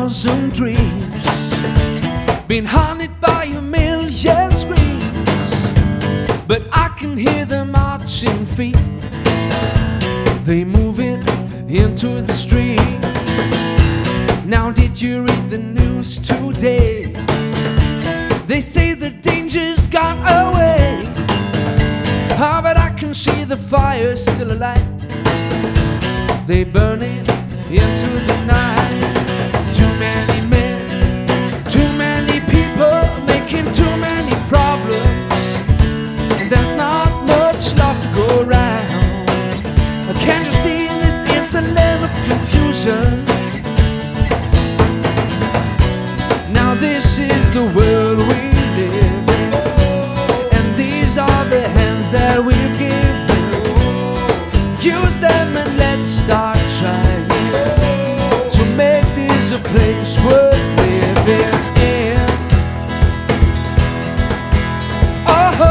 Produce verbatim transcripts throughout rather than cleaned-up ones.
thousand dreams, been haunted by a million screams, but I can hear the marching feet. They moving into the street. Now did you read the news today? They say the danger's gone away. Ah, but I can see the fire still alight. They burning into the night. Too many men, too many people, making too many problems, and there's not much love to go around. Can't you see this is the land of confusion? Now this is the world we live in, and these are the hands that we've given. Use them and let's start trying to make this a place worth living in. Oh,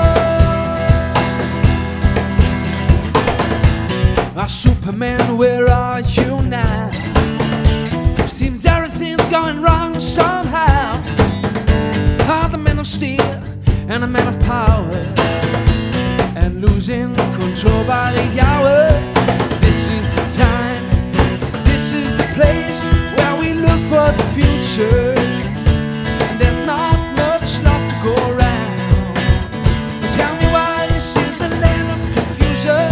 ah, Superman, where are you now? Seems everything's going wrong somehow. Ah, the man of steel and a man of power, and losing control by the hour. This is the time, this is the place where we look for the future. And there's not much love to go around. Tell me why this is the land of confusion.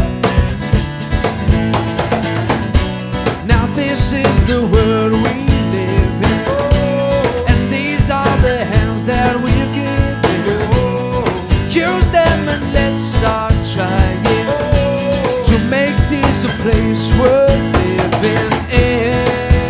Now this is the world we live in, and these are the hands that we've given. Use them and let's start trying to make this a place worth living in.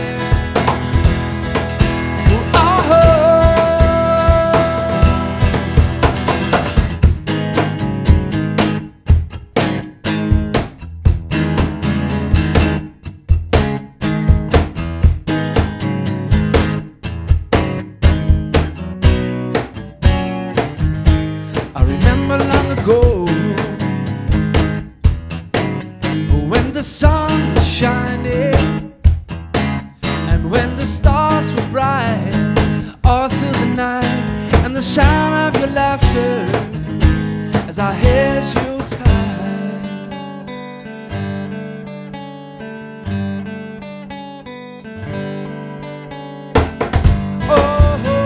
Long ago, when the sun was shining and when the stars were bright all through the night, and the sound of your laughter as I held you tight. Oh,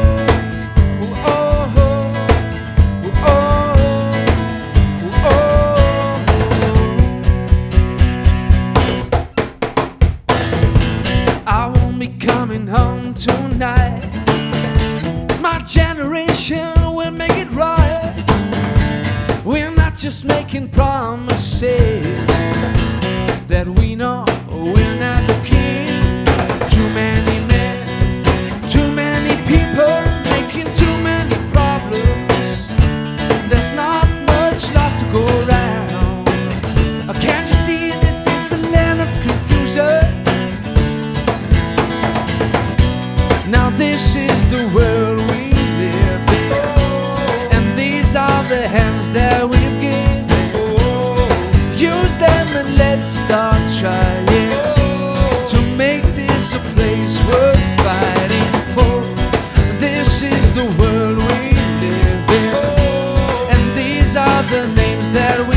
I won't be coming home tonight. It's my generation, we'll make it right. We're not just making promises that we know we'll never keep. Too many men, too many people, making too many problems. There's not much love to go around. Can't you see this is the land of confusion? Now this is the world we live in, and these are the hands that we've given. Use them and let's start trying to make this a place worth fighting for. This is the world we live in, and these are the names that we